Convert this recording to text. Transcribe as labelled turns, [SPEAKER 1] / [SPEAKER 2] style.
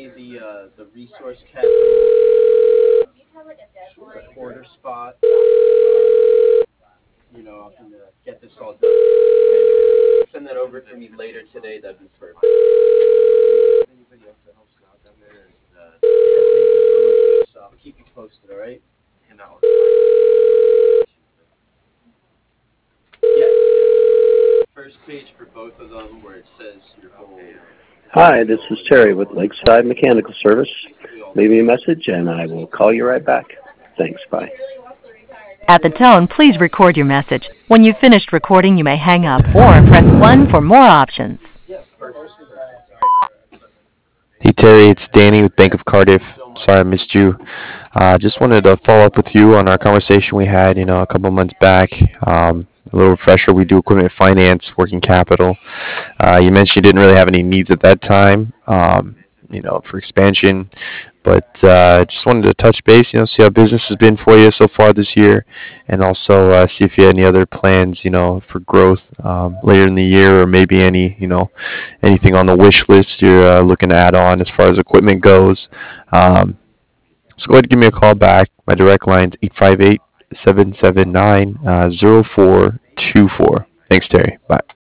[SPEAKER 1] me the resource cabinet, the quarter spot. I can get this all done. Okay? Send that over to me later today. That'd be perfect. Anybody else that helps you out down there? Yeah, thank you so much, Lisa. I'll keep you posted. All right? And yes, yes. First page for both of them where it says your whole.
[SPEAKER 2] Hi, this is Terry with Lakeside Mechanical Service. Leave me a message and I will call you right back. Thanks, bye.
[SPEAKER 3] At the tone, please record your message. When you've finished recording, you may hang up or press 1 for more options.
[SPEAKER 1] Yeah, perfect.
[SPEAKER 4] Hey Terry, it's Danny with Bank of Cardiff. Sorry I missed you. Just wanted to follow up with you on our conversation we had, a couple months back. A little refresher, we do equipment finance, working capital. You mentioned you didn't really have any needs at that time, for expansion, but just wanted to touch base, see how business has been for you so far this year, and also see if you had any other plans, for growth later in the year, or maybe anything on the wish list you're looking to add on as far as equipment goes. So go ahead and give me a call back. My direct line is 858 779 0424. Thanks, Terry. Bye.